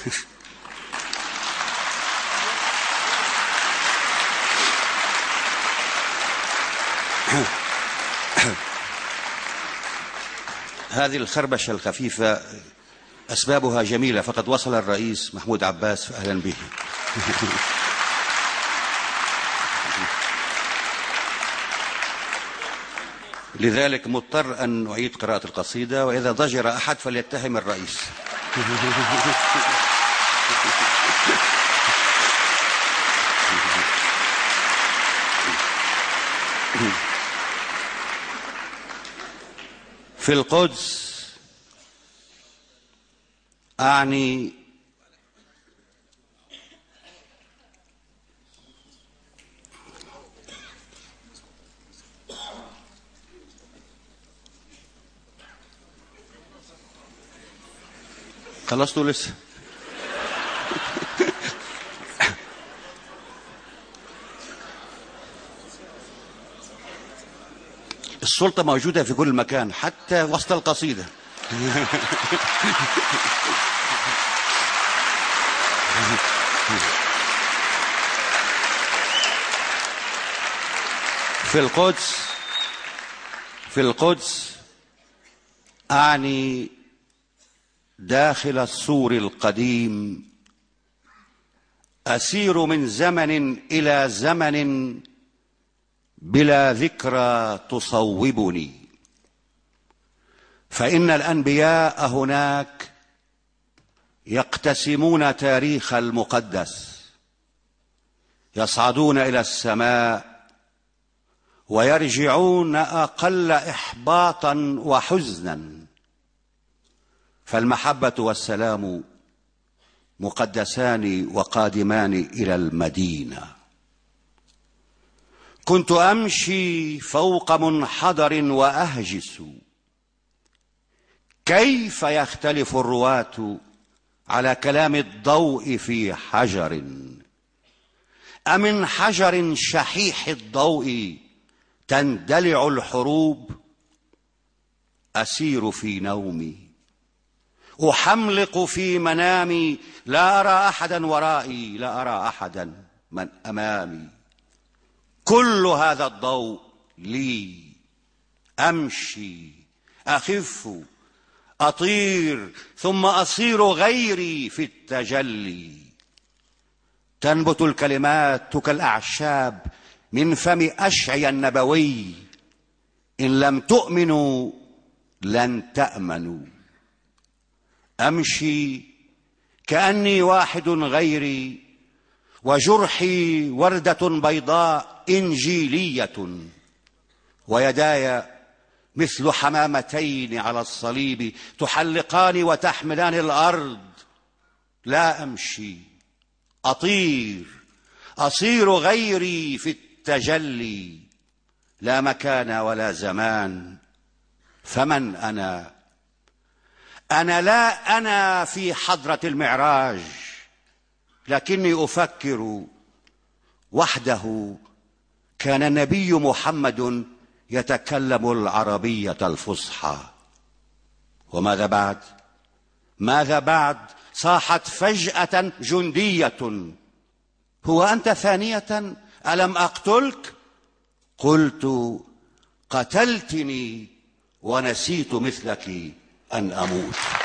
هذه الخربشة الخفيفة أسبابها جميلة، فقد وصل الرئيس محمود عباس، فأهلا به. لذلك مضطر أن أعيد قراءة القصيدة، وإذا ضجر أحد فليتهم الرئيس. في القدس أعني خلصتوا لسه؟ السلطة موجودة في كل مكان حتى وسط القصيدة. في القدس أعني داخل السور القديم، أسير من زمن إلى زمن بلا ذكرى تصوبني، فإن الأنبياء هناك يقتسمون تاريخ المقدس، يصعدون إلى السماء ويرجعون أقل إحباطا وحزنا، فالمحبة والسلام مقدسان وقادمان إلى المدينة. كنت أمشي فوق منحدر وأهجس، كيف يختلف الرواة على كلام الضوء في حجر، أمن حجر شحيح الضوء تندلع الحروب؟ أسير في نومي، أحملق في منامي، لا أرى أحدا ورائي، لا أرى أحدا من أمامي، كل هذا الضوء لي، أمشي أخف أطير ثم أصير غيري في التجلي، تنبت الكلمات كالأعشاب من فم أشعيا النبوي، إن لم تؤمنوا لن تأمنوا، أمشي كأني واحد غيري، وجرحي وردة بيضاء إنجيلية، ويداي مثل حمامتين على الصليب تحلقان وتحملان الأرض، لا أمشي أطير، أصير غيري في التجلي، لا مكان ولا زمان، فمن أنا؟ أنا لا أنا في حضرة المعراج، لكني أفكر وحده كان النبي محمد يتكلم العربية الفصحى. وماذا بعد؟ ماذا بعد؟ صاحت فجأة جندية: هو أنت ثانية؟ ألم أقتلك؟ قلت: قتلتني ونسيت مثلك أن أموت.